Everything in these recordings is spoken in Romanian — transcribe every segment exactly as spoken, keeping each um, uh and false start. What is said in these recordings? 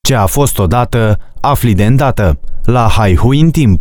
Ce a fost odată, afli de îndată. La Haihui în timp.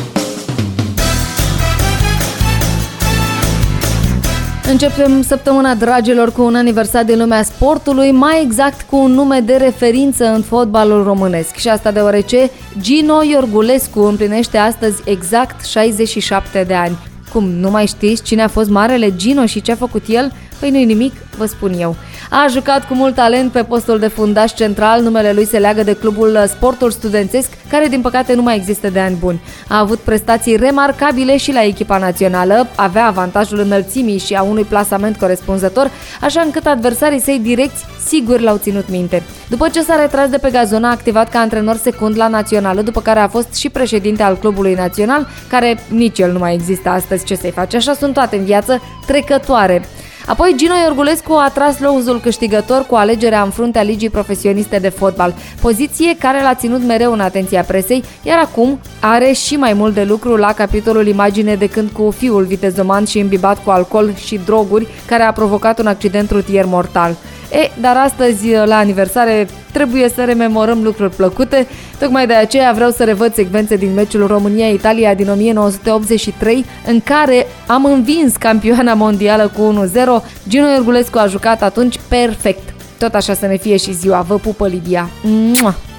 Începem săptămâna, dragilor, cu un aniversar din lumea sportului, mai exact cu un nume de referință în fotbalul românesc. Și asta deoarece Gino Iorgulescu împlinește astăzi exact șaizeci și șapte de ani. Cum, nu mai știți cine a fost marele Gino și ce a făcut el? Păi nu-i nimic, vă spun eu. A jucat cu mult talent pe postul de fundaș central, numele lui se leagă de clubul Sportul Studențesc, care din păcate nu mai există de ani buni. A avut prestații remarcabile și la echipa națională, avea avantajul înălțimii și a unui plasament corespunzător, așa încât adversarii săi direcți sigur l-au ținut minte. După ce s-a retras de pe gazon, a activat ca antrenor secund la națională, după care a fost și președinte al clubului național, care nici el nu mai există astăzi, ce să-i face, așa sunt toate în viață, trecătoare. Apoi Gino Iorgulescu a tras louzul câștigător cu alegerea în fruntea Ligii Profesioniste de Fotbal, poziție care l-a ținut mereu în atenția presei, iar acum are și mai mult de lucru la capitolul imagine de când cu fiul vitezoman și imbibat cu alcool și droguri, care a provocat un accident rutier mortal. E, dar astăzi, la aniversare, trebuie să rememorăm lucruri plăcute, tocmai de aceea vreau să revăd secvențe din meciul România-Italia din o mie nouă sute optzeci și trei, în care am învins campioana mondială cu unu zero. Gino Iorgulescu a jucat atunci perfect. Tot așa să ne fie și ziua. Vă pupă, Lidia! Mua!